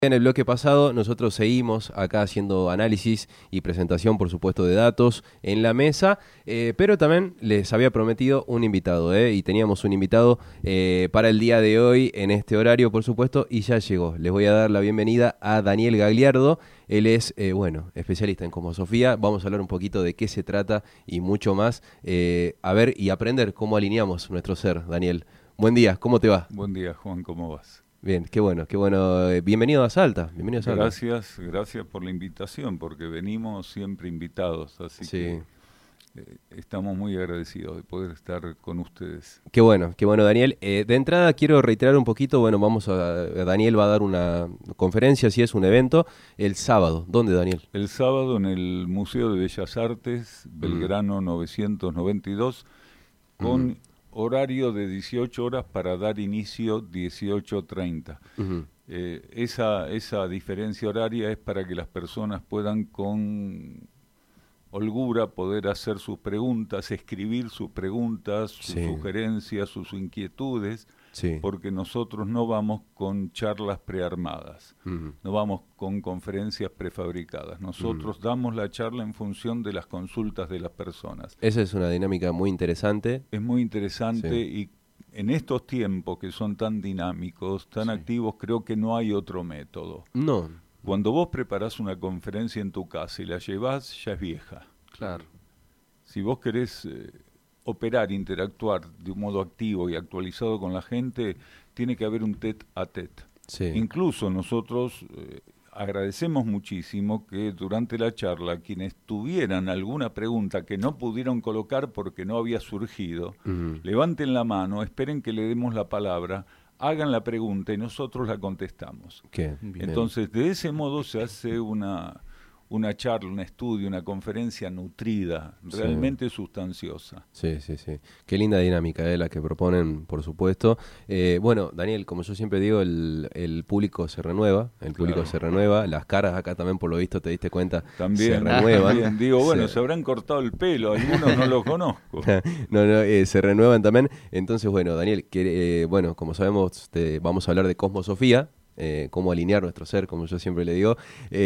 En el bloque pasado nosotros seguimos acá haciendo análisis y presentación, por supuesto, de datos en la mesa, pero también les había prometido un invitado, y teníamos un invitado para el día de hoy en este horario, por supuesto, y ya llegó. Les voy a dar la bienvenida a Daniel Gagliardo. Él es, especialista en cosmosofía. Vamos a hablar un poquito de qué se trata y mucho más, a ver y aprender cómo alineamos nuestro ser. Daniel, buen día, ¿cómo te va? Buen día, Juan, ¿cómo vas? Bien, qué bueno, qué bueno. Bienvenido a Salta, bienvenido a Salta. Gracias por la invitación, porque venimos siempre invitados, así Sí. que estamos muy agradecidos de poder estar con ustedes. Qué bueno, Daniel. De entrada quiero reiterar un poquito, Daniel va a dar una conferencia, si es un evento, el sábado. ¿Dónde, Daniel? El sábado en el Museo de Bellas Artes, Belgrano 992, con horario de 18 horas para dar inicio 18:30. Esa diferencia horaria es para que las personas puedan con holgura poder hacer sus preguntas, escribir sus preguntas, sus sugerencias, sus inquietudes, porque nosotros no vamos con charlas prearmadas, no vamos con conferencias prefabricadas, nosotros damos la charla en función de las consultas de las personas. Esa es una dinámica muy interesante. Es muy interesante y en estos tiempos que son tan dinámicos, tan activos, creo que no hay otro método. No. Cuando vos preparás una conferencia en tu casa y la llevás, ya es vieja. Claro. Si vos querés operar, interactuar de un modo activo y actualizado con la gente, tiene que haber un tete a tete. Incluso nosotros agradecemos muchísimo que durante la charla quienes tuvieran alguna pregunta que no pudieron colocar porque no había surgido, levanten la mano, esperen que le demos la palabra, hagan la pregunta y nosotros la contestamos. Entonces, de ese modo se hace una charla, un estudio, una conferencia nutrida, realmente sustanciosa. Sí. Qué linda dinámica la que proponen, por supuesto. Daniel, como yo siempre digo, el público se renueva, se renueva, las caras acá también, por lo visto, te diste cuenta, se renuevan. También, se habrán cortado el pelo, algunos no los conozco. Se renuevan también. Entonces, Daniel, como sabemos, vamos a hablar de cosmosofía, cómo alinear nuestro ser, como yo siempre le digo.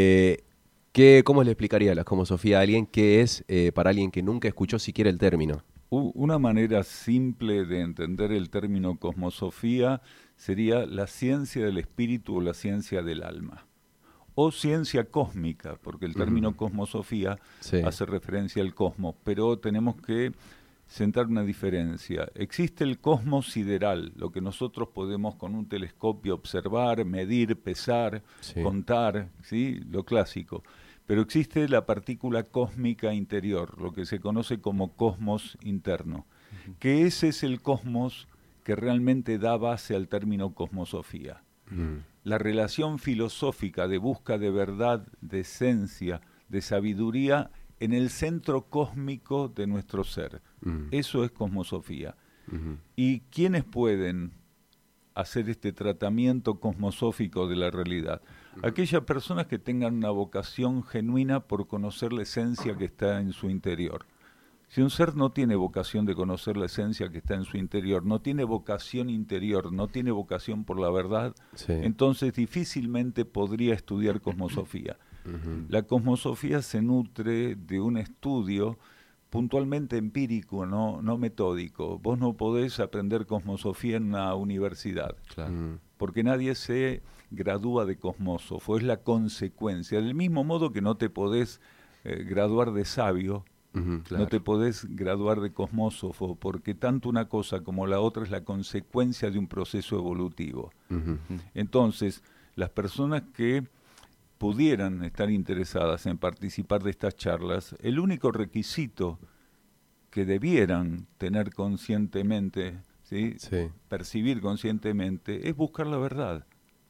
¿Cómo le explicaría la cosmosofía a alguien? ¿Qué es para alguien que nunca escuchó siquiera el término? Una manera simple de entender el término cosmosofía sería la ciencia del espíritu o la ciencia del alma. O ciencia cósmica, porque el término cosmosofía hace referencia al cosmos, pero tenemos que sentar una diferencia. Existe el cosmos sideral, lo que nosotros podemos con un telescopio observar, medir, pesar, contar, ¿sí? Lo clásico. Pero existe la partícula cósmica interior, lo que se conoce como cosmos interno, que ese es el cosmos que realmente da base al término cosmosofía. La relación filosófica de busca de verdad, de esencia, de sabiduría en el centro cósmico de nuestro ser. Eso es cosmosofía. ¿Y quiénes pueden hacer este tratamiento cosmosófico de la realidad? Aquellas personas que tengan una vocación genuina por conocer la esencia que está en su interior. Si un ser no tiene vocación de conocer la esencia que está en su interior, no tiene vocación interior, no tiene vocación por la verdad, entonces difícilmente podría estudiar cosmosofía. La cosmosofía se nutre de un estudio puntualmente empírico, no metódico. Vos no podés aprender cosmosofía en una universidad, porque nadie se gradúa de cosmósofo, es la consecuencia. Del mismo modo que no te podés graduar de sabio, no te podés graduar de cosmósofo, porque tanto una cosa como la otra es la consecuencia de un proceso evolutivo. Entonces, las personas que pudieran estar interesadas en participar de estas charlas, el único requisito que debieran tener conscientemente, percibir conscientemente, es buscar la verdad.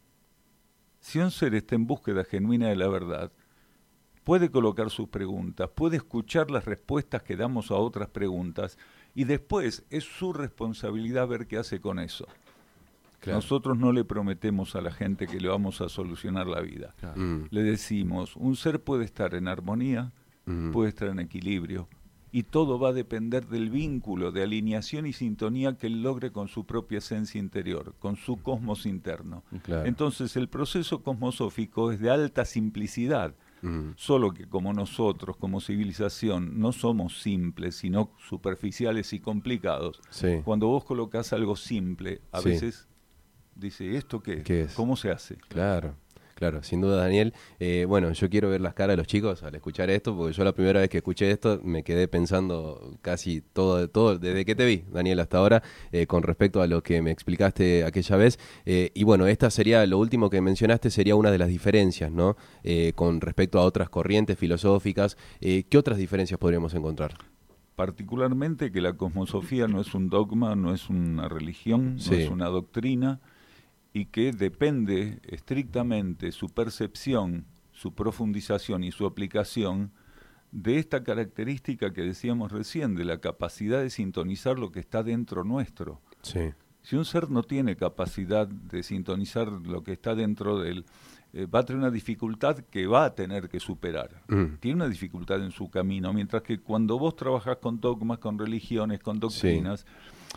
Si un ser está en búsqueda genuina de la verdad, puede colocar sus preguntas, puede escuchar las respuestas que damos a otras preguntas, y después es su responsabilidad ver qué hace con eso. Nosotros no le prometemos a la gente que le vamos a solucionar la vida. Le decimos, un ser puede estar en armonía, puede estar en equilibrio, y todo va a depender del vínculo, de alineación y sintonía que él logre con su propia esencia interior, con su cosmos interno. Claro. Entonces el proceso cosmosófico es de alta simplicidad, solo que como nosotros, como civilización, no somos simples, sino superficiales y complicados. Sí. Cuando vos colocás algo simple, a veces dice, ¿esto qué es? ¿Qué es? ¿Cómo se hace? Claro, claro, sin duda, Daniel. Bueno, yo quiero ver las caras de los chicos al escuchar esto, porque yo la primera vez que escuché esto me quedé pensando casi todo desde que te vi, Daniel, hasta ahora, con respecto a lo que me explicaste aquella vez. Y bueno, esta sería, lo último que mencionaste sería una de las diferencias, ¿no? Con respecto a otras corrientes filosóficas. ¿Qué otras diferencias podríamos encontrar? Particularmente que la cosmosofía no es un dogma, no es una religión, no es una doctrina, y que depende estrictamente su percepción, su profundización y su aplicación de esta característica que decíamos recién, de la capacidad de sintonizar lo que está dentro nuestro. Sí. Si un ser no tiene capacidad de sintonizar lo que está dentro de él, va a tener una dificultad que va a tener que superar. Tiene una dificultad en su camino, mientras que cuando vos trabajás con dogmas, con religiones, con doctrinas,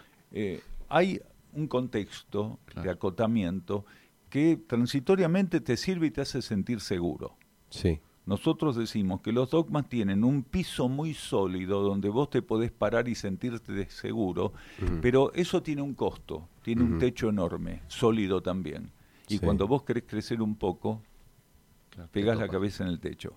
hay un contexto de acotamiento que transitoriamente te sirve y te hace sentir seguro. Sí. Nosotros decimos que los dogmas tienen un piso muy sólido donde vos te podés parar y sentirte seguro, pero eso tiene un costo, tiene un techo enorme, sólido también. Y cuando vos querés crecer un poco, pegás la cabeza en el techo.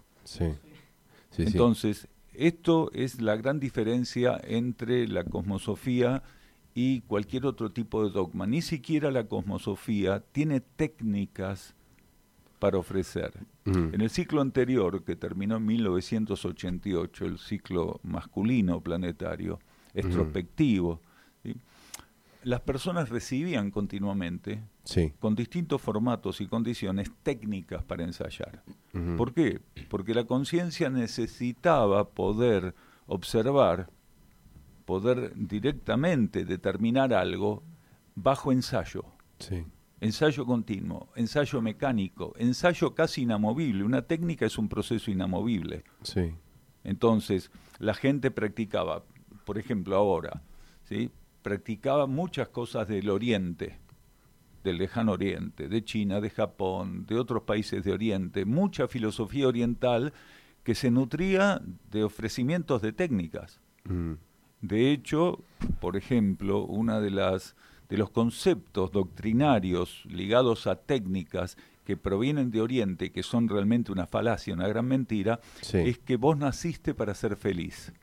Entonces, esto es la gran diferencia entre la cosmosofía y cualquier otro tipo de dogma. Ni siquiera la cosmosofía tiene técnicas para ofrecer. En el ciclo anterior, que terminó en 1988, el ciclo masculino planetario, extrospectivo, ¿sí? Las personas recibían continuamente, con distintos formatos y condiciones, técnicas para ensayar. ¿Por qué? Porque la conciencia necesitaba poder observar, poder directamente determinar algo bajo ensayo. Ensayo continuo, ensayo mecánico, ensayo casi inamovible. Una técnica es un proceso inamovible. Entonces, la gente practicaba, por ejemplo ahora, ¿sí? Practicaba muchas cosas del Oriente, del lejano Oriente, de China, de Japón, de otros países de Oriente, mucha filosofía oriental que se nutría de ofrecimientos de técnicas. De hecho, por ejemplo, una de los conceptos doctrinarios ligados a técnicas que provienen de Oriente, que son realmente una falacia, una gran mentira, es que vos naciste para ser feliz.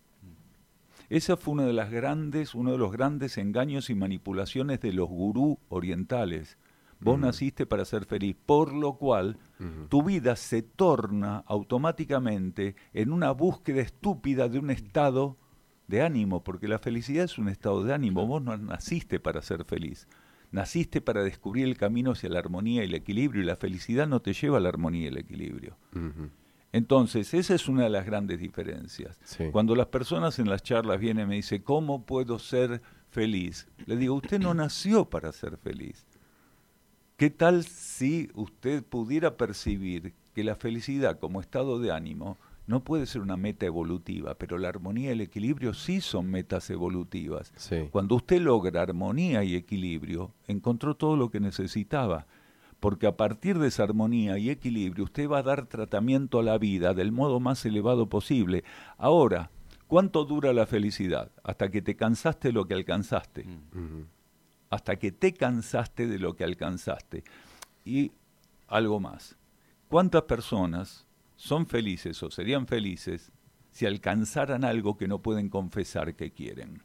Esa fue uno de los grandes engaños y manipulaciones de los gurú orientales. Vos naciste para ser feliz, por lo cual tu vida se torna automáticamente en una búsqueda estúpida de un estado de ánimo, porque la felicidad es un estado de ánimo. Vos no naciste para ser feliz, naciste para descubrir el camino hacia la armonía y el equilibrio, y la felicidad no te lleva a la armonía y el equilibrio. Entonces, esa es una de las grandes diferencias. Cuando las personas en las charlas vienen y me dicen, ¿cómo puedo ser feliz? Le digo, usted no nació para ser feliz. ¿Qué tal si usted pudiera percibir que la felicidad como estado de ánimo no puede ser una meta evolutiva, pero la armonía y el equilibrio sí son metas evolutivas? Cuando usted logra armonía y equilibrio, encontró todo lo que necesitaba, porque a partir de esa armonía y equilibrio usted va a dar tratamiento a la vida del modo más elevado posible. Ahora, ¿cuánto dura la felicidad? Hasta que te cansaste de lo que alcanzaste. Hasta que te cansaste de lo que alcanzaste. Y algo más. ¿Cuántas personas son felices o serían felices si alcanzaran algo que no pueden confesar que quieren?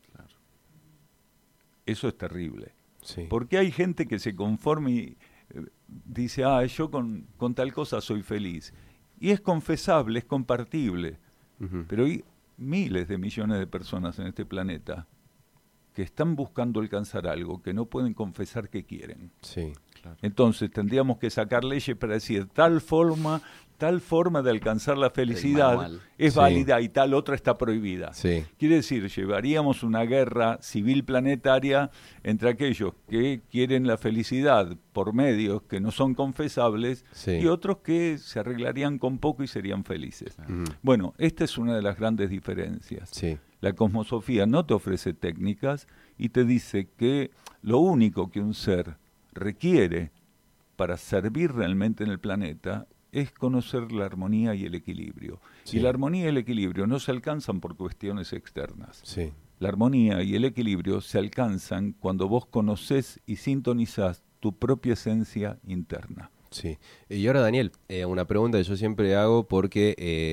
Eso es terrible. Porque hay gente que se conforma y dice, yo con tal cosa soy feliz. Y es confesable, es compartible. Pero hay miles de millones de personas en este planeta que están buscando alcanzar algo que no pueden confesar que quieren. Entonces tendríamos que sacar leyes para decir, tal forma, tal forma de alcanzar la felicidad es Sí. válida y tal otra está prohibida. Sí. Quiere decir, llevaríamos una guerra civil planetaria entre aquellos que quieren la felicidad por medios que no son confesables Sí. y otros que se arreglarían con poco y serían felices. Ujú. Bueno, esta es una de las grandes diferencias. Sí. La cosmosofía no te ofrece técnicas y te dice que lo único que un ser requiere para servir realmente en el planeta es conocer la armonía y el equilibrio. Sí. Y la armonía y el equilibrio no se alcanzan por cuestiones externas. Sí. La armonía y el equilibrio se alcanzan cuando vos conocés y sintonizás tu propia esencia interna. Sí. Y ahora, Daniel, una pregunta que yo siempre hago porque,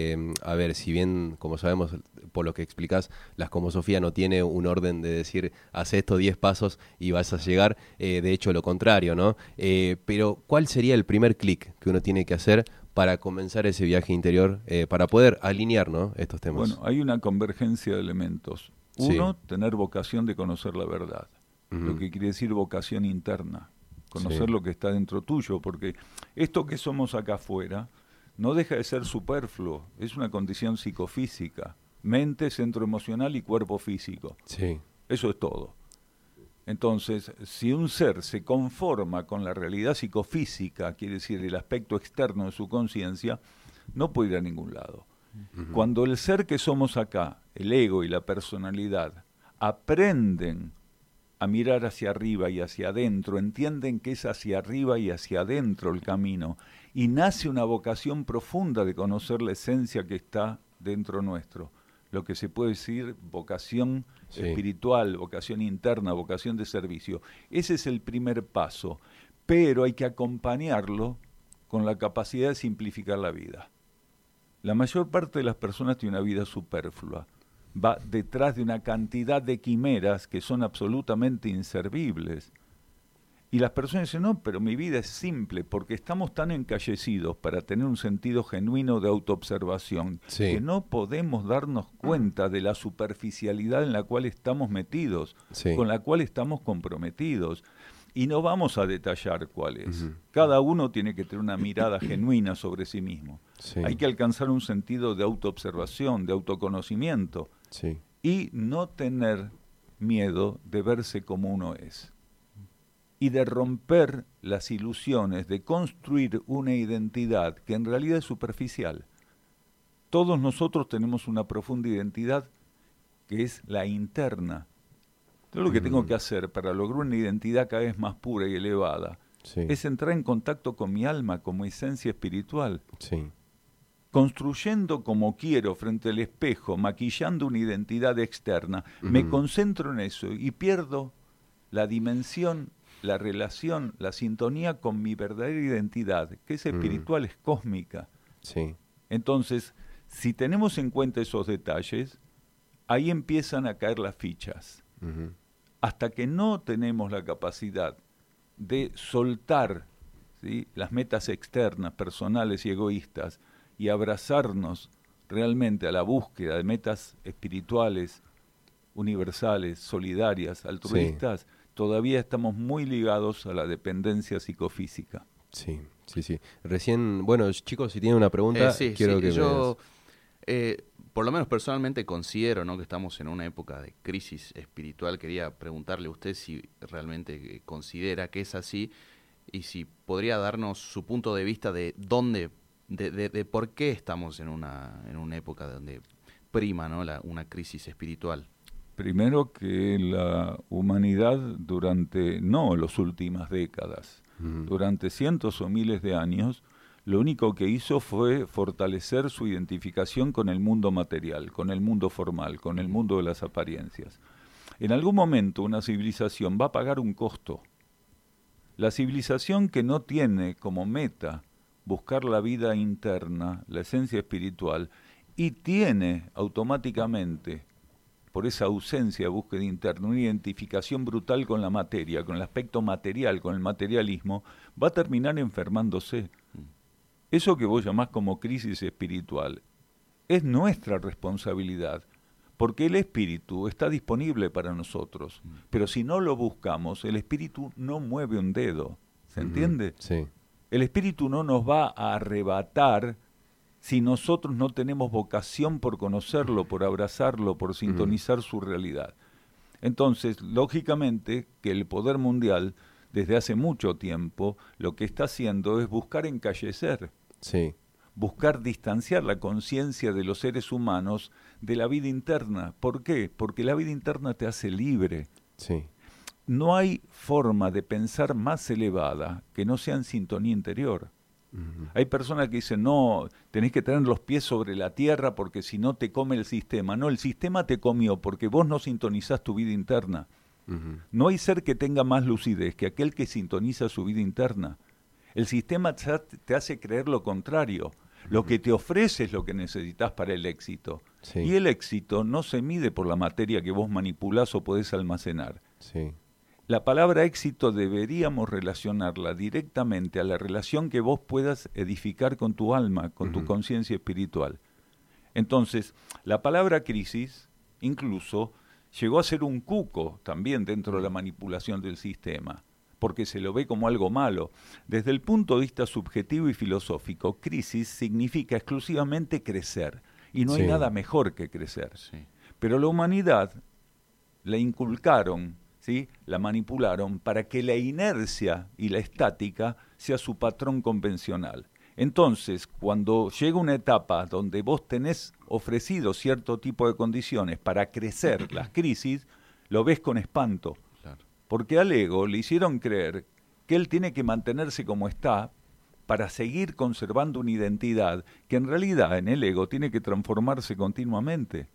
a ver, si bien, como sabemos, por lo que explicás, la cosmosofía no tiene un orden de decir, haz esto 10 pasos y vas a llegar, de hecho lo contrario, ¿no? Pero, ¿cuál sería el primer clic que uno tiene que hacer para comenzar ese viaje interior, para poder alinear, ¿no?, estos temas? Bueno, hay una convergencia de elementos. Uno, tener vocación de conocer la verdad, lo que quiere decir vocación interna. Conocer lo que está dentro tuyo, porque esto que somos acá afuera no deja de ser superfluo, es una condición psicofísica, mente, centro emocional y cuerpo físico. Sí. Eso es todo. Entonces, si un ser se conforma con la realidad psicofísica, quiere decir el aspecto externo de su conciencia, no puede ir a ningún lado. Cuando el ser que somos acá, el ego y la personalidad, aprenden a mirar hacia arriba y hacia adentro, entienden que es hacia arriba y hacia adentro el camino, y nace una vocación profunda de conocer la esencia que está dentro nuestro, lo que se puede decir vocación espiritual, vocación interna, vocación de servicio. Ese es el primer paso, pero hay que acompañarlo con la capacidad de simplificar la vida. La mayor parte de las personas tiene una vida superflua, va detrás de una cantidad de quimeras que son absolutamente inservibles. Y las personas dicen, no, pero mi vida es simple, porque estamos tan encallecidos para tener un sentido genuino de autoobservación, que no podemos darnos cuenta de la superficialidad en la cual estamos metidos, con la cual estamos comprometidos. Y no vamos a detallar cuál es. Cada uno tiene que tener una mirada genuina sobre sí mismo. Hay que alcanzar un sentido de autoobservación, de autoconocimiento, y no tener miedo de verse como uno es. Y de romper las ilusiones, de construir una identidad que en realidad es superficial. Todos nosotros tenemos una profunda identidad que es la interna. Lo que tengo que hacer para lograr una identidad cada vez más pura y elevada es entrar en contacto con mi alma como esencia espiritual. Construyendo como quiero frente al espejo, maquillando una identidad externa, me concentro en eso y pierdo la dimensión, la relación, la sintonía con mi verdadera identidad, que es espiritual, es cósmica. Entonces, si tenemos en cuenta esos detalles, ahí empiezan a caer las fichas. Hasta que no tenemos la capacidad de soltar, ¿sí?, las metas externas, personales y egoístas, y abrazarnos realmente a la búsqueda de metas espirituales, universales, solidarias, altruistas, todavía estamos muy ligados a la dependencia psicofísica. Sí. Recién, bueno, chicos, si tienen una pregunta, quiero que yo, por lo menos personalmente considero, ¿no?, que estamos en una época de crisis espiritual. Quería preguntarle a usted si realmente considera que es así y si podría darnos su punto de vista de dónde, de por qué estamos en una época donde prima, ¿no?, una crisis espiritual. Primero que la humanidad durante, no las últimas décadas, durante cientos o miles de años, lo único que hizo fue fortalecer su identificación con el mundo material, con el mundo formal, con el mundo de las apariencias. En algún momento una civilización va a pagar un costo. La civilización que no tiene como meta buscar la vida interna, la esencia espiritual, y tiene automáticamente, por esa ausencia de búsqueda interna, una identificación brutal con la materia, con el aspecto material, con el materialismo, va a terminar enfermándose. Eso que vos llamás como crisis espiritual es nuestra responsabilidad, porque el espíritu está disponible para nosotros, pero si no lo buscamos, el espíritu no mueve un dedo, ¿se entiende? Sí. El espíritu no nos va a arrebatar si nosotros no tenemos vocación por conocerlo, por abrazarlo, por sintonizar su realidad. Entonces, lógicamente, que el poder mundial, desde hace mucho tiempo, lo que está haciendo es buscar encallecer, buscar distanciar la conciencia de los seres humanos de la vida interna. ¿Por qué? Porque la vida interna te hace libre. No hay forma de pensar más elevada que no sea en sintonía interior. Hay personas que dicen, no, tenés que tener los pies sobre la tierra porque si no te come el sistema. No, el sistema te comió porque vos no sintonizás tu vida interna. No hay ser que tenga más lucidez que aquel que sintoniza su vida interna. El sistema te hace creer lo contrario. Lo que te ofrece es lo que necesitas para el éxito. Y el éxito no se mide por la materia que vos manipulás o podés almacenar. La palabra éxito deberíamos relacionarla directamente a la relación que vos puedas edificar con tu alma, con tu conciencia espiritual. Entonces, la palabra crisis incluso llegó a ser un cuco también dentro de la manipulación del sistema, porque se lo ve como algo malo. Desde el punto de vista subjetivo y filosófico, crisis significa exclusivamente crecer, y no hay nada mejor que crecer. Pero la humanidad la inculcaron, ¿sí? La manipularon para que la inercia y la estática sea su patrón convencional. Entonces, cuando llega una etapa donde vos tenés ofrecido cierto tipo de condiciones para crecer las crisis, lo ves con espanto. Porque al ego le hicieron creer que él tiene que mantenerse como está para seguir conservando una identidad que en realidad en el ego tiene que transformarse continuamente.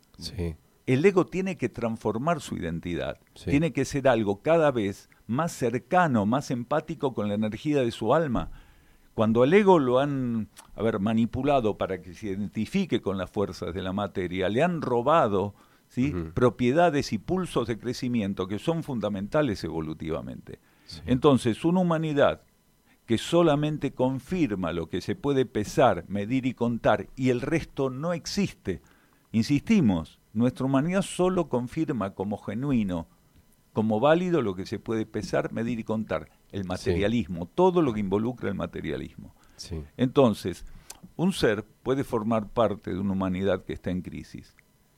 El ego tiene que transformar su identidad, tiene que ser algo cada vez más cercano, más empático con la energía de su alma. Cuando al ego lo han manipulado para que se identifique con las fuerzas de la materia, le han robado propiedades y pulsos de crecimiento que son fundamentales evolutivamente. Entonces, una humanidad que solamente confirma lo que se puede pesar, medir y contar, y el resto no existe. Insistimos, nuestra humanidad solo confirma como genuino, como válido lo que se puede pesar, medir y contar, el materialismo, todo lo que involucra el materialismo. Entonces, un ser puede formar parte de una humanidad que está en crisis,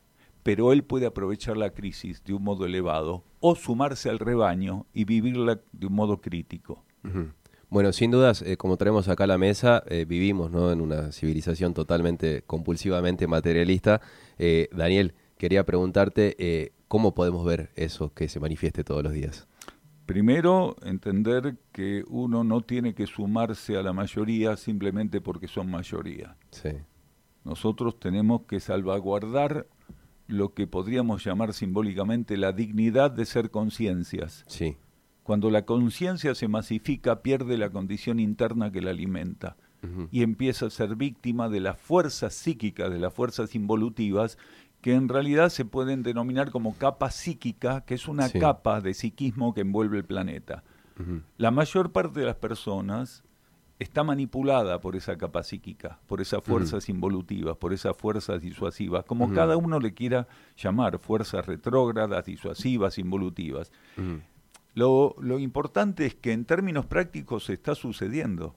pero él puede aprovechar la crisis de un modo elevado o sumarse al rebaño y vivirla de un modo crítico. Bueno, sin dudas, como traemos acá a la mesa, vivimos, ¿no?, en una civilización totalmente, compulsivamente materialista. Daniel, quería preguntarte, ¿cómo podemos ver eso que se manifieste todos los días? Primero, entender que uno no tiene que sumarse a la mayoría simplemente porque son mayoría. Nosotros tenemos que salvaguardar lo que podríamos llamar simbólicamente la dignidad de ser conciencias. Cuando la conciencia se masifica, pierde la condición interna que la alimenta y empieza a ser víctima de las fuerzas psíquicas, de las fuerzas involutivas, que en realidad se pueden denominar como capa psíquica, que es una capa de psiquismo que envuelve el planeta. La mayor parte de las personas está manipulada por esa capa psíquica, por esas fuerzas involutivas, por esas fuerzas disuasivas, como cada uno le quiera llamar, fuerzas retrógradas, disuasivas, involutivas. Lo importante es que en términos prácticos se está sucediendo.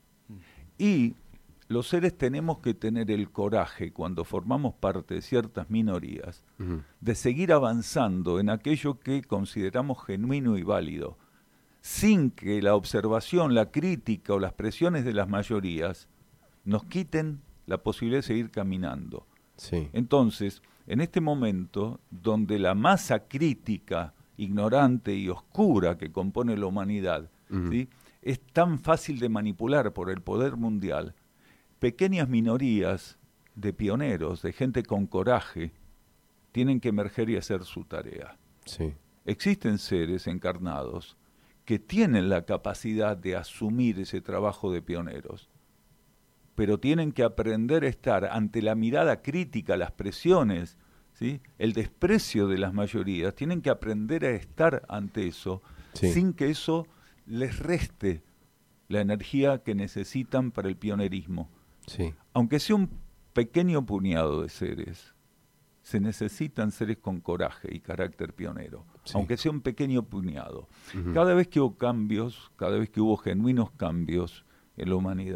Y los seres tenemos que tener el coraje, cuando formamos parte de ciertas minorías, de seguir avanzando en aquello que consideramos genuino y válido, sin que la observación, la crítica o las presiones de las mayorías nos quiten la posibilidad de seguir caminando. Entonces, en este momento, donde la masa crítica, ignorante y oscura que compone la humanidad, es tan fácil de manipular por el poder mundial, pequeñas minorías de pioneros, de gente con coraje, tienen que emerger y hacer su tarea. Existen seres encarnados que tienen la capacidad de asumir ese trabajo de pioneros, pero tienen que aprender a estar ante la mirada crítica, las presiones, el desprecio de las mayorías, tienen que aprender a estar ante eso, sin que eso les reste la energía que necesitan para el pionerismo. Aunque sea un pequeño puñado de seres, se necesitan seres con coraje y carácter pionero, aunque sea un pequeño puñado. Cada vez que hubo cambios, cada vez que hubo genuinos cambios en la humanidad,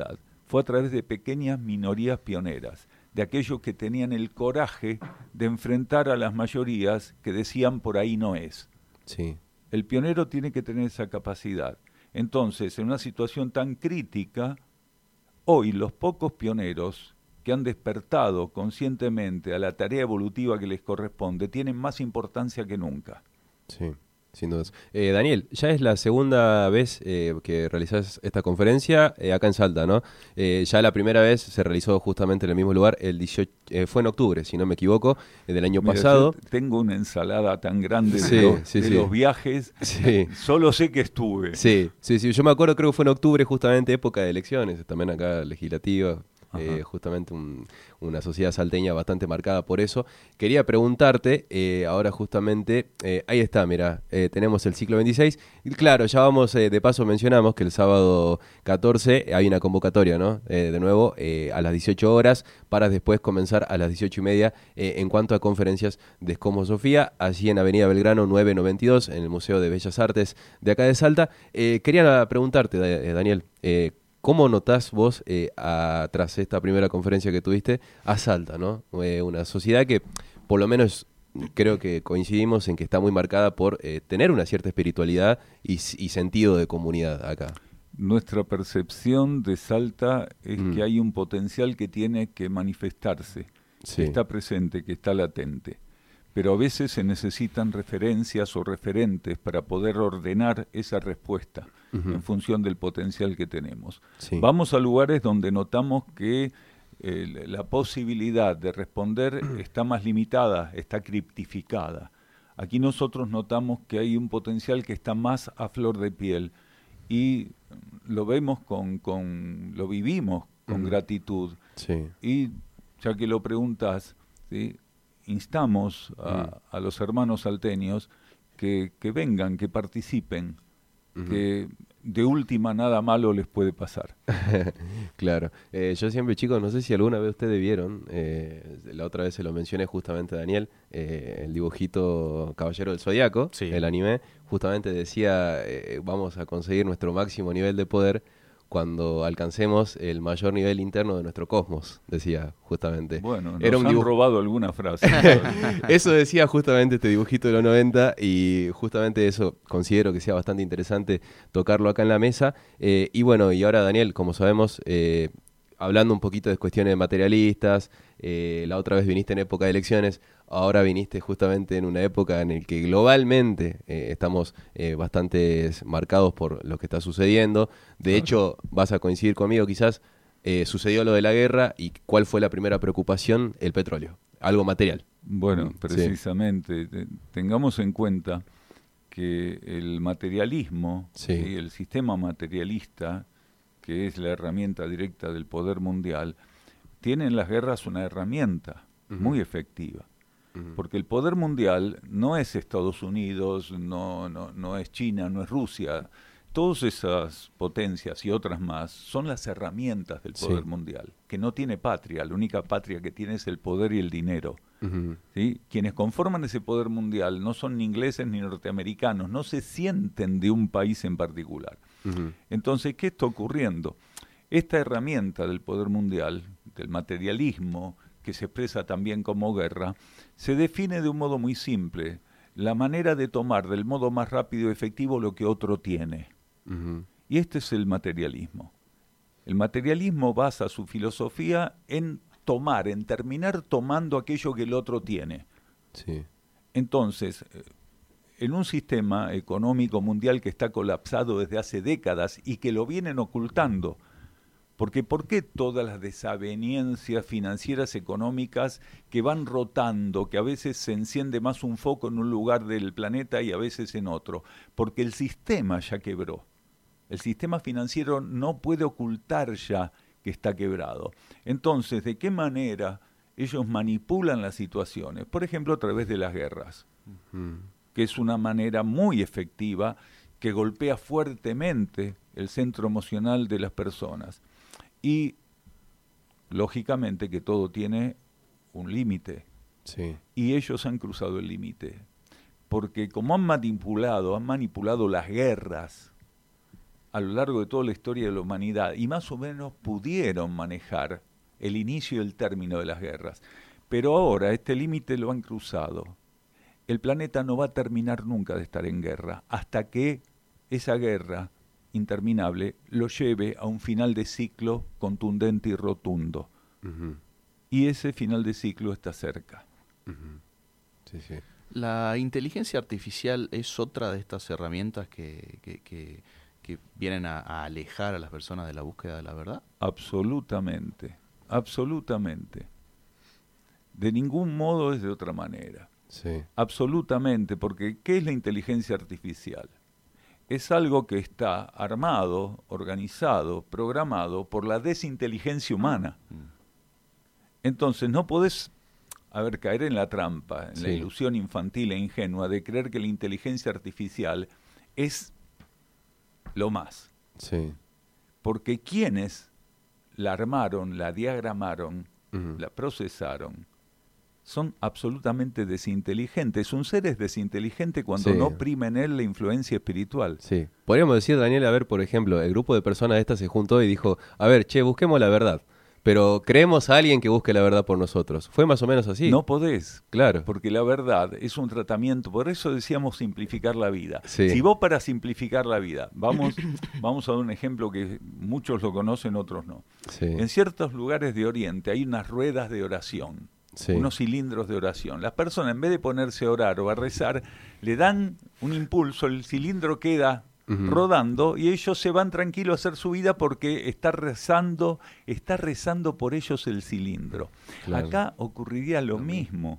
fue a través de pequeñas minorías pioneras, de aquellos que tenían el coraje de enfrentar a las mayorías que decían por ahí no es. Sí. El pionero tiene que tener esa capacidad. Entonces, en una situación tan crítica, hoy los pocos pioneros que han despertado conscientemente a la tarea evolutiva que les corresponde tienen más importancia que nunca. Sí, sin dudas. Daniel, ya es la segunda vez que realizás esta conferencia acá en Salta, ¿no? Ya la primera vez se realizó justamente en el mismo lugar, el 18, fue en octubre, si no me equivoco, del año pasado. Yo tengo una ensalada tan grande Sí, de sí. los viajes, Sí. solo sé que estuve. Sí, yo me acuerdo, creo que fue en octubre, justamente época de elecciones, también acá legislativa. Justamente una sociedad salteña bastante marcada por eso. Quería preguntarte, ahora justamente, ahí está, mira, tenemos el ciclo 26. Y claro, ya vamos, de paso mencionamos que el sábado 14 hay una convocatoria, ¿no? De nuevo, a las 18 horas, para después comenzar a las 18:30 en cuanto a conferencias de Cosmosofía, allí en Avenida Belgrano 992, en el Museo de Bellas Artes de acá de Salta. Quería preguntarte, Daniel, ¿cómo notás vos, tras esta primera conferencia que tuviste, a Salta, ¿no? Una sociedad que, por lo menos, creo que coincidimos en que está muy marcada por tener una cierta espiritualidad y sentido de comunidad acá. Nuestra percepción de Salta es que hay un potencial que tiene que manifestarse, que está presente, que está latente. Pero a veces se necesitan referencias o referentes para poder ordenar esa respuesta en función del potencial que tenemos. Sí. Vamos a lugares donde notamos que la posibilidad de responder está más limitada, está criptificada. Aquí nosotros notamos que hay un potencial que está más a flor de piel y lo vemos lo vivimos con gratitud. Sí. Y ya que lo preguntas, ¿sí?, instamos a los hermanos salteños que vengan, que participen, que de última nada malo les puede pasar. Claro. Yo siempre, chicos, no sé si alguna vez ustedes vieron, la otra vez se lo mencioné justamente a Daniel, el dibujito Caballero del Zodiaco, el anime, justamente decía, vamos a conseguir nuestro máximo nivel de poder cuando alcancemos el mayor nivel interno de nuestro cosmos, decía justamente. Bueno, nos han robado alguna frase. Eso decía justamente este dibujito de los 90 y justamente eso considero que sea bastante interesante tocarlo acá en la mesa. Y bueno, y ahora Daniel, como sabemos, hablando un poquito de cuestiones materialistas, la otra vez viniste en época de elecciones, ahora viniste justamente en una época en la que globalmente estamos bastante marcados por lo que está sucediendo. De hecho, vas a coincidir conmigo quizás, sucedió lo de la guerra y ¿cuál fue la primera preocupación? El petróleo, algo material. Bueno, precisamente, tengamos en cuenta que el materialismo, el sistema materialista, que es la herramienta directa del poder mundial, tiene en las guerras una herramienta muy efectiva. Porque el poder mundial no es Estados Unidos, no es China, no es Rusia. Todas esas potencias y otras más son las herramientas del poder mundial, que no tiene patria, la única patria que tiene es el poder y el dinero. ¿Sí? Quienes conforman ese poder mundial no son ni ingleses ni norteamericanos, no se sienten de un país en particular. Entonces, ¿qué está ocurriendo? Esta herramienta del poder mundial, del materialismo, que se expresa también como guerra, se define de un modo muy simple, la manera de tomar del modo más rápido y efectivo lo que otro tiene. Y este es el materialismo. El materialismo basa su filosofía en tomar, en terminar tomando aquello que el otro tiene. Entonces, en un sistema económico mundial que está colapsado desde hace décadas y que lo vienen ocultando, porque ¿por qué todas las desavenencias financieras económicas que van rotando, que a veces se enciende más un foco en un lugar del planeta y a veces en otro? Porque el sistema ya quebró. El sistema financiero no puede ocultar ya que está quebrado. Entonces, ¿de qué manera ellos manipulan las situaciones? Por ejemplo, a través de las guerras, que es una manera muy efectiva que golpea fuertemente el centro emocional de las personas. Y, lógicamente, que todo tiene un límite. Y ellos han cruzado el límite. Porque como han manipulado las guerras a lo largo de toda la historia de la humanidad y más o menos pudieron manejar el inicio y el término de las guerras. Pero ahora este límite lo han cruzado. El planeta no va a terminar nunca de estar en guerra hasta que esa guerra interminable lo lleve a un final de ciclo contundente y rotundo. Ujú, Y ese final de ciclo está cerca. ujú. Sí, sí. La inteligencia artificial es otra de estas herramientas que vienen a alejar a las personas de la búsqueda de la verdad. Absolutamente, absolutamente. De ningún modo es de otra manera. Sí. Absolutamente, porque ¿qué es la inteligencia artificial? Es algo que está armado, organizado, programado por la desinteligencia humana. Entonces no podés, caer en la trampa, en la Sí. ilusión infantil e ingenua de creer que la inteligencia artificial es lo más. Sí. Porque quienes la armaron, la diagramaron, Ujú. la procesaron, son absolutamente desinteligentes. Un ser es desinteligente cuando Sí. no prima en él la influencia espiritual. Sí. Podríamos decir, Daniel, a ver, por ejemplo, el grupo de personas esta se juntó y dijo, a ver, che, busquemos la verdad, pero creemos a alguien que busque la verdad por nosotros. ¿Fue más o menos así? No podés, Claro. porque la verdad es un tratamiento. Por eso decíamos simplificar la vida. Sí. Si vos para simplificar la vida, vamos a dar un ejemplo que muchos lo conocen, otros no. Sí. En ciertos lugares de Oriente hay unas ruedas de oración. Sí. Unos cilindros de oración. Las personas, en vez de ponerse a orar o a rezar, le dan un impulso, el cilindro queda Ujú. rodando y ellos se van tranquilos a hacer su vida porque está rezando por ellos el cilindro. Claro. Acá ocurriría lo mismo.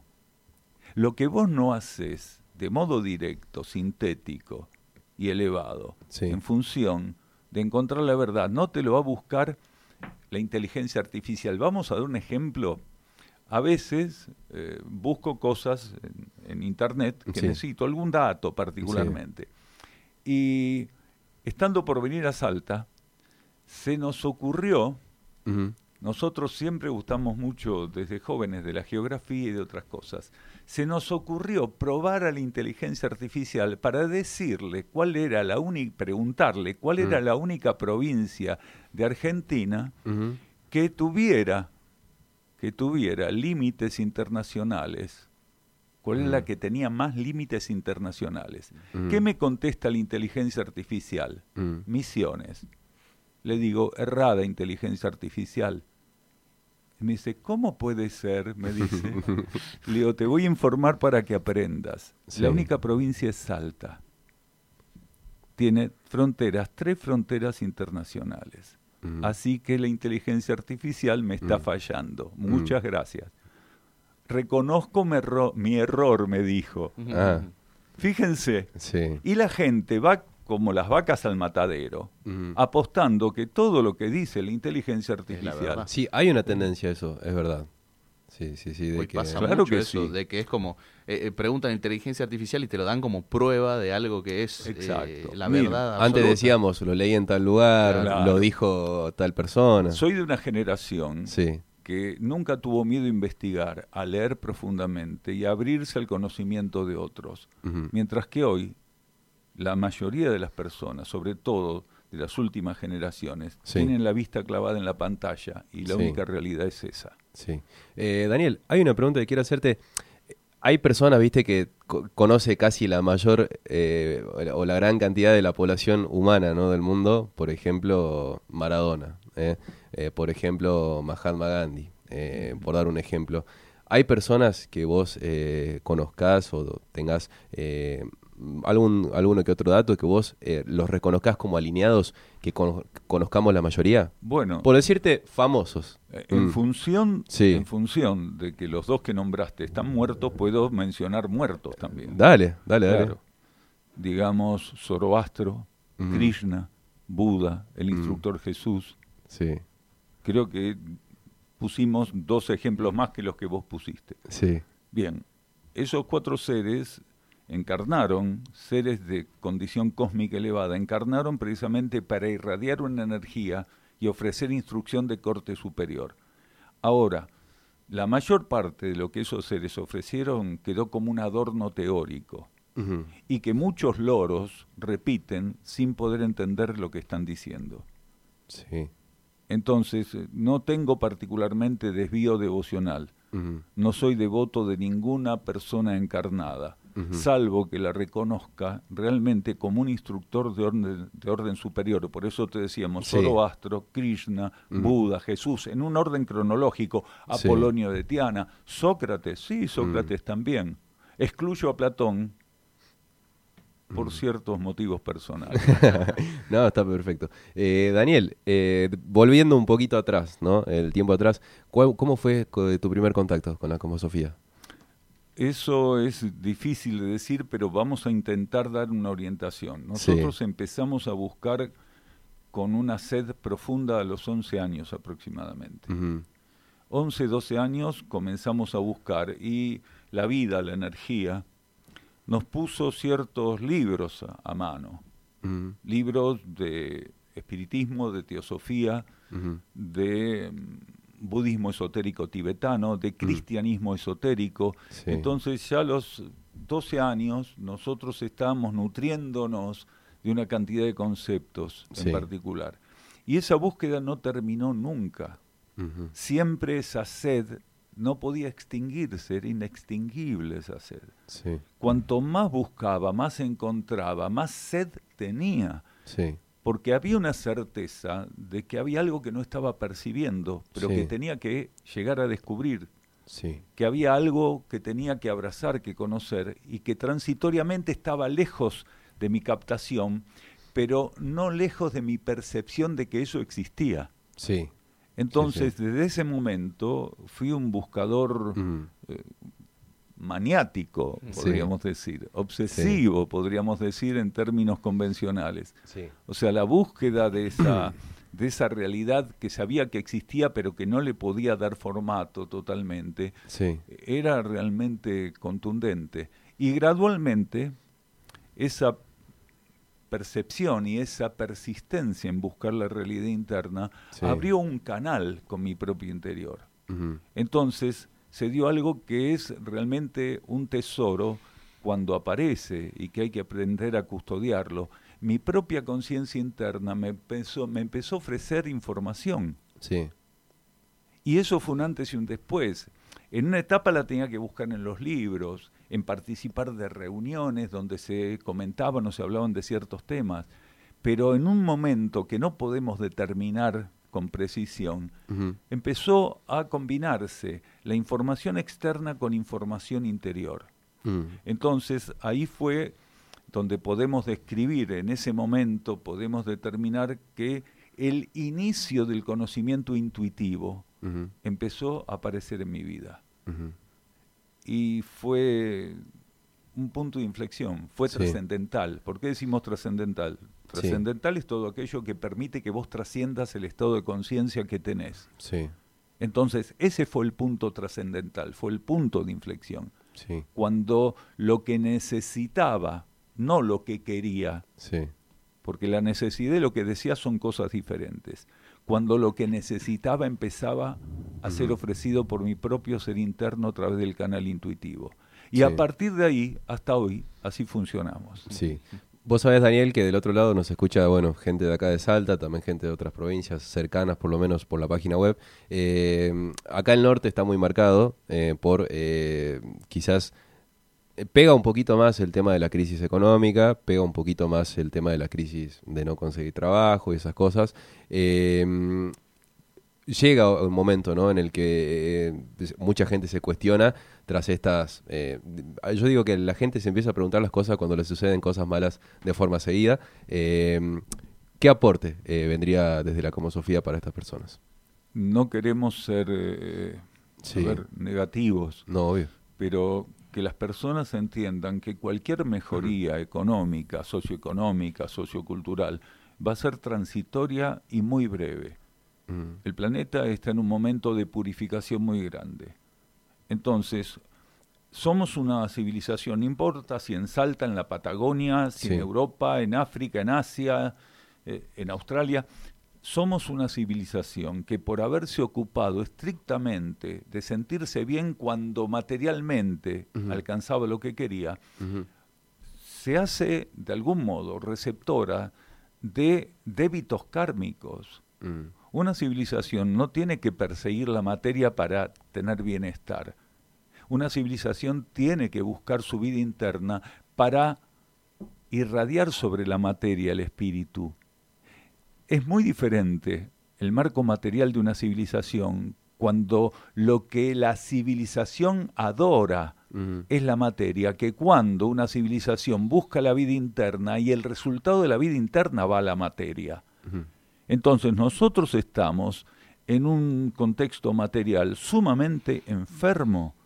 Lo que vos no haces de modo directo, sintético y elevado, Sí. en función de encontrar la verdad, no te lo va a buscar la inteligencia artificial. Vamos a dar un ejemplo. A veces busco cosas en internet que Sí. necesito, algún dato particularmente. Y estando por venir a Salta, se nos ocurrió, Ujú. nosotros siempre gustamos mucho desde jóvenes de la geografía y de otras cosas, se nos ocurrió probar a la inteligencia artificial para decirle cuál era preguntarle cuál era la única provincia de Argentina Ujú. que tuviera límites internacionales. ¿Cuál es la que tenía más límites internacionales? ¿Qué me contesta la inteligencia artificial? Misiones. Le digo, errada inteligencia artificial. Y me dice, ¿cómo puede ser? Me dice. Le digo, te voy a informar para que aprendas. Sí. La única provincia es Salta. Tiene 3 fronteras internacionales. Así que la inteligencia artificial me está fallando. Muchas gracias. Reconozco mi error, me dijo. Ah, Fíjense. sí. Y la gente va como las vacas al matadero, Ujú. apostando que todo lo que dice la inteligencia la artificial... verdad. Sí, hay una tendencia a eso, es verdad. Sí, sí, sí. De Hoy que... pasa Claro mucho que eso, sí. de que es como, preguntan inteligencia artificial y te lo dan como prueba de algo que es Exacto. la Mira, verdad Antes absoluta. decíamos, lo leí en tal lugar, Claro. lo dijo tal persona. Soy de una generación Sí, que nunca tuvo miedo a investigar, a leer profundamente y a abrirse al conocimiento de otros. Ujú. Mientras que hoy, la mayoría de las personas, sobre todo de las últimas generaciones, Sí. tienen la vista clavada en la pantalla y la Sí. única realidad es esa. sí. Daniel, hay una pregunta que quiero hacerte. Hay personas, viste, que conoce casi la mayor o la gran cantidad de la población humana, ¿no? Del mundo. Por ejemplo, Maradona. Por ejemplo, Mahatma Gandhi. Por dar un ejemplo. ¿Hay personas que vos conozcás o tengas alguno que otro dato que vos los reconozcás como alineados, que conozcamos la mayoría? Bueno, Por decirte, famosos. en función Sí. de que los dos que nombraste están muertos, puedo mencionar muertos también. Dale. Claro. Digamos, Zoroastro, Ujú. Krishna, Buda, el instructor Jesús. Sí, Creo que pusimos 2 ejemplos más que los que vos pusiste. sí. Bien, esos 4 seres encarnaron, seres de condición cósmica elevada, encarnaron precisamente para irradiar una energía y ofrecer instrucción de corte superior. Ahora, la mayor parte de lo que esos seres ofrecieron quedó como un adorno teórico. Ujú. y que muchos loros repiten sin poder entender lo que están diciendo. Sí. Entonces, no tengo particularmente desvío devocional. Ujú. No soy devoto de ninguna persona encarnada, Ujú. salvo que la reconozca realmente como un instructor de orden superior. Por eso te decíamos, Sí. Zoroastro, Krishna, Ujú. Buda, Jesús, en un orden cronológico, Sí. Apolonio de Tiana, Sócrates, sí, Sócrates también. Excluyo a Platón por ciertos motivos personales. No, está perfecto. Daniel, volviendo un poquito atrás, ¿no? El tiempo atrás, ¿cómo fue tu primer contacto con la Cosmosofía? Eso es difícil de decir, pero vamos a intentar dar una orientación. Nosotros empezamos a buscar con una sed profunda a los 11 años aproximadamente. Ujú. 11, 12 años comenzamos a buscar y la vida, la energía, nos puso ciertos libros a mano. Ujú. Libros de espiritismo, de teosofía, Ujú. de budismo esotérico tibetano, de cristianismo esotérico. Sí. Entonces ya a los 12 años nosotros estábamos nutriéndonos de una cantidad de conceptos Sí. en particular. Y esa búsqueda no terminó nunca. Ujú. Siempre esa sed no podía extinguirse, era inextinguible esa sed. Sí. Cuanto más buscaba, más encontraba, más sed tenía. Sí. Porque había una certeza de que había algo que no estaba percibiendo, pero Sí. que tenía que llegar a descubrir, Sí. que había algo que tenía que abrazar, que conocer, y que transitoriamente estaba lejos de mi captación, pero no lejos de mi percepción de que eso existía. Sí. Entonces, Sí. desde ese momento, fui un buscador Ujú. maniático, Sí. podríamos decir, obsesivo, podríamos decir en términos convencionales. Sí. O sea, la búsqueda de esa realidad que sabía que existía, pero que no le podía dar formato totalmente, Sí. era realmente contundente. Y gradualmente, esa percepción y esa persistencia en buscar la realidad interna Sí. abrió un canal con mi propio interior. Ujú. Entonces se dio algo que es realmente un tesoro cuando aparece y que hay que aprender a custodiarlo. Mi propia conciencia interna me empezó a ofrecer información. Sí. Y eso fue un antes y un después. En una etapa la tenía que buscar en los libros, en participar de reuniones donde se comentaban o se hablaban de ciertos temas. Pero en un momento que no podemos determinar con precisión, Ujú. empezó a combinarse la información externa con información interior. Entonces, ahí fue donde podemos describir, en ese momento podemos determinar que el inicio del conocimiento intuitivo Ujú. empezó a aparecer en mi vida. Ujú. Y fue un punto de inflexión, fue Sí. trascendental. ¿Por qué decimos trascendental? Trascendental es todo aquello que permite que vos trasciendas el estado de conciencia que tenés. Sí. Entonces, ese fue el punto trascendental, fue el punto de inflexión. Sí. Cuando lo que necesitaba, no lo que quería, Sí. porque la necesidad y lo que decía son cosas diferentes. Cuando lo que necesitaba empezaba a ser ofrecido por mi propio ser interno a través del canal intuitivo. Y Sí. a partir de ahí, hasta hoy, así funcionamos. Sí. Vos sabés, Daniel, que del otro lado nos escucha, bueno, gente de acá de Salta, también gente de otras provincias cercanas, por lo menos por la página web. Acá el norte está muy marcado por quizás pega un poquito más el tema de la crisis económica, pega un poquito más el tema de la crisis de no conseguir trabajo y esas cosas. Llega un momento, ¿no?, en el que mucha gente se cuestiona tras estas... yo digo que la gente se empieza a preguntar las cosas cuando le suceden cosas malas de forma seguida. ¿Qué aporte vendría desde la Cosmosofía para estas personas? No queremos ser Sí. negativos, No, obvio. pero que las personas entiendan que cualquier mejoría económica, socioeconómica, sociocultural, va a ser transitoria y muy breve. El planeta está en un momento de purificación muy grande. Entonces, somos una civilización, no importa si en Salta, en la Patagonia, si Sí. en Europa, en África, en Asia, en Australia, somos una civilización que por haberse ocupado estrictamente de sentirse bien cuando materialmente alcanzaba lo que quería, se hace de algún modo receptora de débitos kármicos. Una civilización no tiene que perseguir la materia para tener bienestar. Una civilización tiene que buscar su vida interna para irradiar sobre la materia el espíritu. Es muy diferente el marco material de una civilización cuando lo que la civilización adora es la materia, que cuando una civilización busca la vida interna y el resultado de la vida interna va a la materia. Entonces nosotros estamos en un contexto material sumamente enfermo,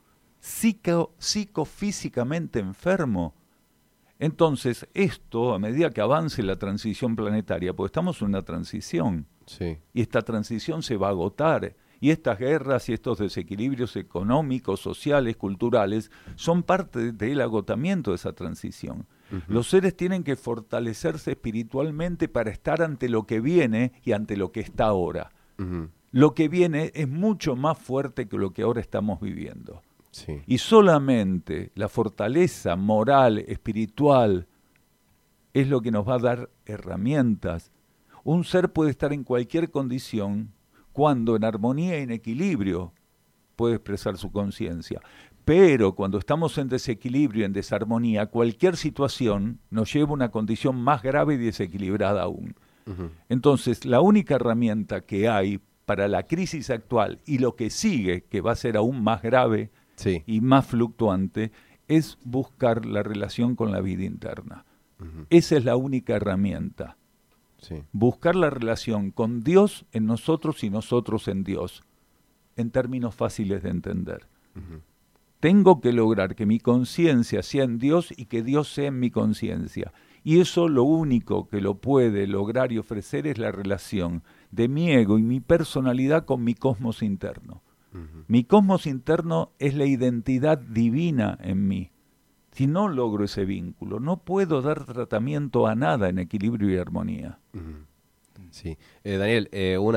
psicofísicamente enfermo. Entonces esto, a medida que avance la transición planetaria, porque estamos en una transición, y esta transición se va a agotar, y estas guerras y estos desequilibrios económicos, sociales, culturales, son parte del agotamiento de esa transición. Los seres tienen que fortalecerse espiritualmente para estar ante lo que viene y ante lo que está ahora. Lo que viene es mucho más fuerte que lo que ahora estamos viviendo. Y solamente la fortaleza moral, espiritual, es lo que nos va a dar herramientas. Un ser puede estar en cualquier condición cuando en armonía y en equilibrio puede expresar su conciencia. Pero cuando estamos en desequilibrio, en desarmonía, cualquier situación nos lleva a una condición más grave y desequilibrada aún. Entonces, la única herramienta que hay para la crisis actual y lo que sigue, que va a ser aún más grave y más fluctuante, es buscar la relación con la vida interna. Esa es la única herramienta. Buscar la relación con Dios en nosotros y nosotros en Dios, en términos fáciles de entender. Tengo que lograr que mi conciencia sea en Dios y que Dios sea en mi conciencia. Y eso lo único que lo puede lograr y ofrecer es la relación de mi ego y mi personalidad con mi cosmos interno. Mi cosmos interno es la identidad divina en mí. Si no logro ese vínculo, no puedo dar tratamiento a nada en equilibrio y armonía. Sí. Daniel,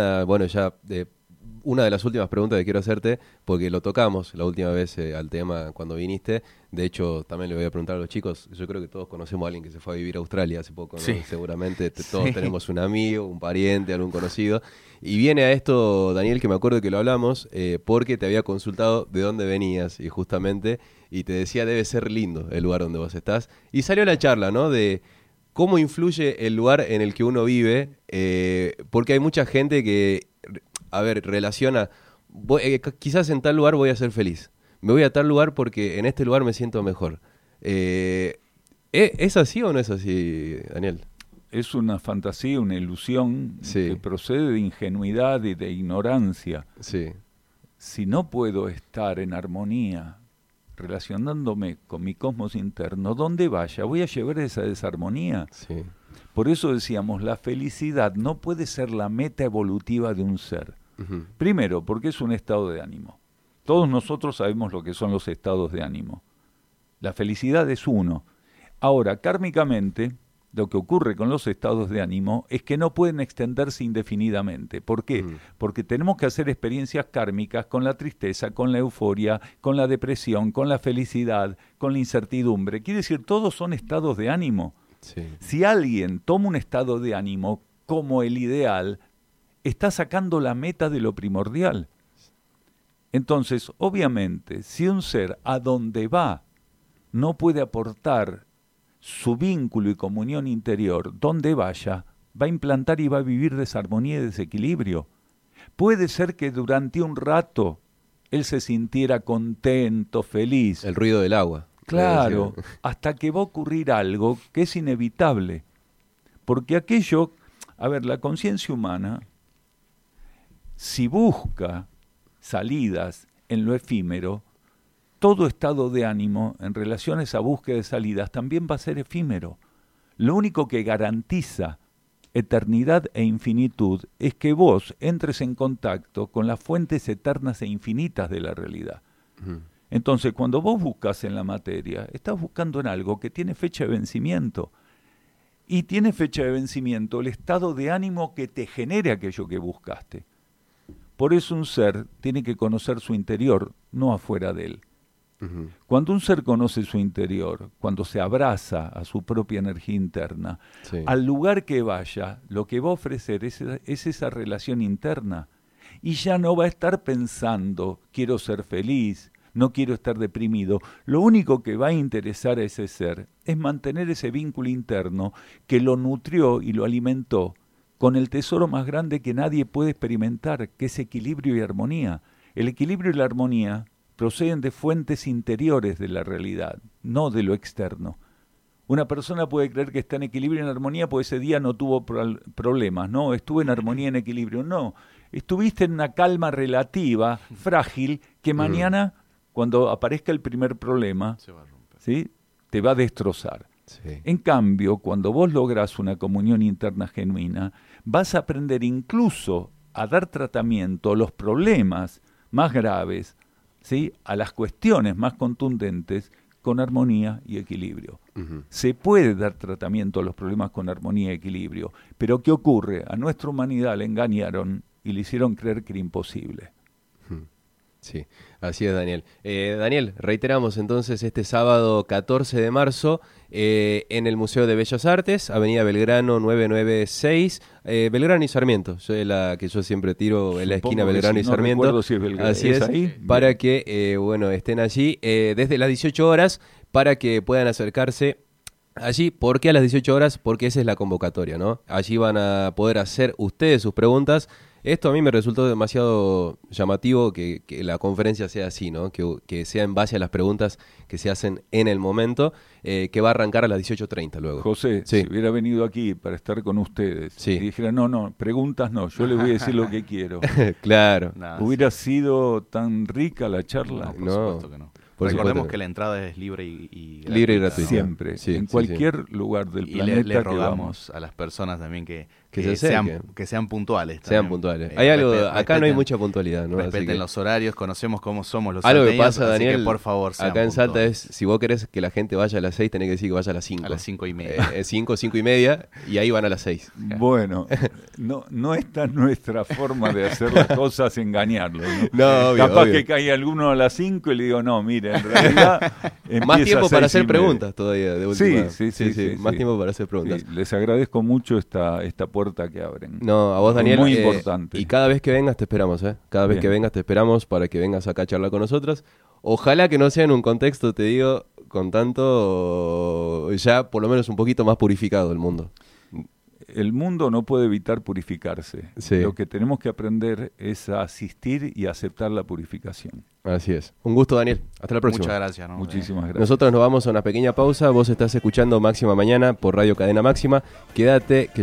una de las últimas preguntas que quiero hacerte, porque lo tocamos la última vez al tema cuando viniste. De hecho, también le voy a preguntar a los chicos. Yo creo que todos conocemos a alguien que se fue a vivir a Australia hace poco, ¿no? Seguramente todos tenemos un amigo, un pariente, algún conocido. Y viene a esto, Daniel, que me acuerdo que lo hablamos, porque te había consultado de dónde venías, y justamente, y te decía, debe ser lindo el lugar donde vos estás. Y salió la charla, ¿no? De cómo influye el lugar en el que uno vive, porque hay mucha gente que, relaciona, quizás en tal lugar voy a ser feliz. Me voy a tal lugar porque en este lugar me siento mejor. ¿Es así o no es así, Daniel? Es una fantasía, una ilusión que procede de ingenuidad y de ignorancia. Si no puedo estar en armonía, relacionándome con mi cosmos interno, donde vaya, voy a llevar esa desarmonía. Por eso decíamos, la felicidad no puede ser la meta evolutiva de un ser. Primero, porque es un estado de ánimo. Todos nosotros sabemos lo que son los estados de ánimo. La felicidad es uno. Ahora, kármicamente, lo que ocurre con los estados de ánimo es que no pueden extenderse indefinidamente. ¿Por qué? Porque tenemos que hacer experiencias kármicas con la tristeza, con la euforia, con la depresión, con la felicidad, con la incertidumbre. Quiere decir, todos son estados de ánimo. Si alguien toma un estado de ánimo como el ideal, está sacando la meta de lo primordial. Entonces, obviamente, si un ser a donde va no puede aportar su vínculo y comunión interior, donde vaya, va a implantar y va a vivir desarmonía y desequilibrio. Puede ser que durante un rato él se sintiera contento, feliz. El ruido del agua. Claro, hasta que va a ocurrir algo que es inevitable. Porque aquello, la conciencia humana, si busca salidas en lo efímero, todo estado de ánimo en relación a esa búsqueda de salidas también va a ser efímero. Lo único que garantiza eternidad e infinitud es que vos entres en contacto con las fuentes eternas e infinitas de la realidad. Entonces, cuando vos buscas en la materia, estás buscando en algo que tiene fecha de vencimiento. Y tiene fecha de vencimiento el estado de ánimo que te genere aquello que buscaste. Por eso un ser tiene que conocer su interior, no afuera de él. Ujú. Cuando un ser conoce su interior, cuando se abraza a su propia energía interna, Sí. al lugar que vaya, lo que va a ofrecer es esa relación interna. Y ya no va a estar pensando, quiero ser feliz, no quiero estar deprimido. Lo único que va a interesar a ese ser es mantener ese vínculo interno que lo nutrió y lo alimentó con el tesoro más grande que nadie puede experimentar, que es equilibrio y armonía. El equilibrio y la armonía proceden de fuentes interiores de la realidad, no de lo externo. Una persona puede creer que está en equilibrio y en armonía porque ese día no tuvo problemas, no, estuve en armonía y en equilibrio, no. Estuviste en una calma relativa, frágil, que mañana, cuando aparezca el primer problema, Se va a romper. ¿sí?, te va a destrozar. Sí. En cambio, cuando vos lográs una comunión interna genuina, vas a aprender incluso a dar tratamiento a los problemas más graves, ¿sí?, a las cuestiones más contundentes, con armonía y equilibrio. Ujú. Se puede dar tratamiento a los problemas con armonía y equilibrio, pero ¿qué ocurre? A nuestra humanidad le engañaron y le hicieron creer que era imposible. Sí, así es, Daniel. Daniel, reiteramos entonces este sábado 14 de marzo en el Museo de Bellas Artes, Avenida Belgrano 996, Belgrano y Sarmiento, la que yo siempre tiro en la Supongo esquina que Belgrano sí, y no Sarmiento. recuerdo si es Belgrano. Así ¿Es es, ahí? para Bien. que bueno, estén allí desde las 18 horas, para que puedan acercarse allí. ¿Por qué a las 18 horas? Porque esa es la convocatoria, ¿no? Allí van a poder hacer ustedes sus preguntas. Esto a mí me resultó demasiado llamativo que la conferencia sea así, ¿no? Que sea en base a las preguntas que se hacen en el momento, que va a arrancar a las 18:30 luego. José, Sí. si hubiera venido aquí para estar con ustedes Sí. y dijera, no, preguntas no, yo les voy a decir lo que quiero. Claro. Nada, ¿Hubiera sido tan rica la charla? no, por No, supuesto que no. por Recordemos supuesto. que la entrada es libre y Libre y gratuita, gratuita. ¿no? Siempre, Sí, en sí, cualquier lugar del Y planeta le que rogamos vamos. a las personas también Que que se sean, acerquen. que sean puntuales. Sean también. puntuales. Hay algo, acá no hay respeten- mucha puntualidad, ¿no? Así Respeten que los horarios, conocemos cómo somos los algo que salteños, pasa, así que, Daniel, por favor, sean acá en Salta puntuales. es, si vos querés que la gente vaya a las 6, tenés que decir que vaya a las 5. A las 5:30. 5, 5 y media, y ahí van a las 6. Bueno, no está nuestra forma de hacer las cosas engañarlos, ¿no? No, obvio, Capaz obvio. que caiga alguno a las 5 y le digo, no, mire, en realidad Más empieza tiempo a para 6:30. hacer preguntas todavía, de última. Sí, Más tiempo para hacer preguntas. Sí, les agradezco mucho esta puerta que abren. No, a vos, Daniel. Muy importante. Y cada vez que vengas te esperamos, ¿eh? Cada vez Bien. que vengas te esperamos para que vengas acá a charlar con nosotros. Ojalá que no sea en un contexto, te digo, con tanto, ya por lo menos un poquito más purificado el mundo. El mundo no puede evitar purificarse. Sí. Lo que tenemos que aprender es a asistir y aceptar la purificación. Así es. Un gusto, Daniel. Hasta la próxima. Muchas gracias. ¿no? Muchísimas gracias. Nosotros nos vamos a una pequeña pausa. Vos estás escuchando Máxima Mañana por Radio Cadena Máxima. Quédate, que